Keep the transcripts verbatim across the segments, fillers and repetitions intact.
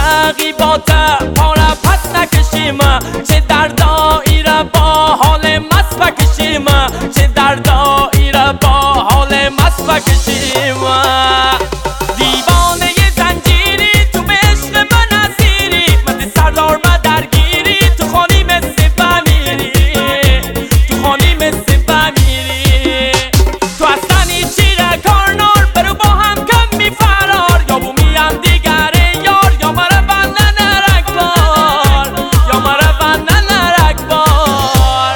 تغییبات پاره پس نکشیم، چه دردایی را با حال مست بکشیم، چه دردایی را با حال مست بکشیم. دیوانه زنجیری تو به عشق من اسیری، مثل سردار ما درگیری، تو خانی مثل بمیری، تو خانی مثل بمیری. تو اصلا چی را کارنار برو با هم کم می فرار، یا بو میم دیگره یار، یا مرا بندن رکبار، یا مرا بندن رکبار.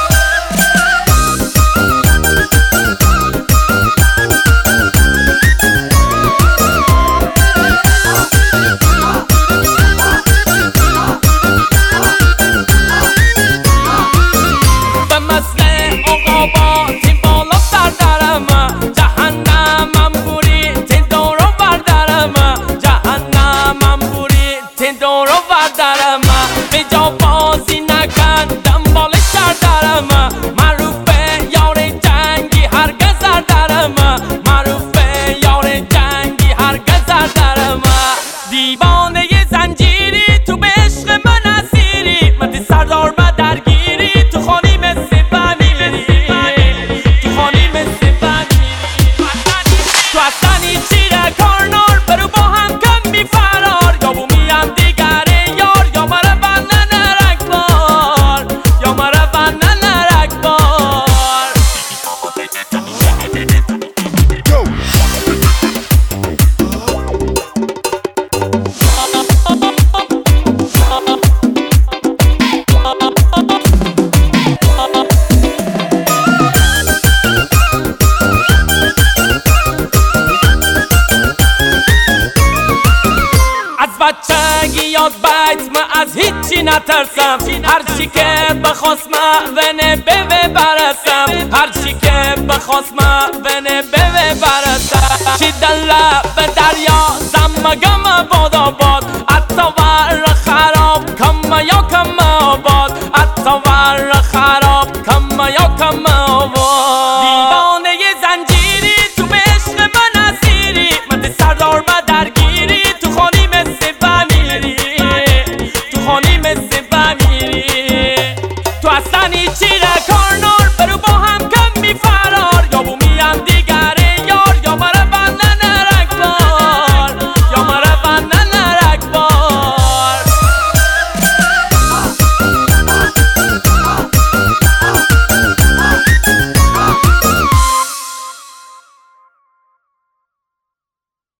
به مثل عقابا تیم بالا سر درم، جهنمم بوری تین دورو بردرم، جهنمم بوری تین دورو بردرم. به جا بازی نکن دنبال شر درم، معروف به یار جنگی هرگز زر درم، معروف به یار جنگی هرگز زر درم. دیوانه زنجیری تو به عشق من اسیری، مثل سردار ما درگیری، تو خانی مثل بمیری، تو خانی مثل بمیری. تو اصلا چی را کارنار برو با هم کم می فرار، یا بو میم دیگره یار، یا مرا بندن رکبار، یا مرا بندن رکبار. از بچگی یاد بیت من از هیچی نترسم، هرچی که بخواست من ونه به برسم، هرچی که بخواست من ونه به برسم. چی دل به دریا زمگم باد آباد، حتی ور خراب کم یا کم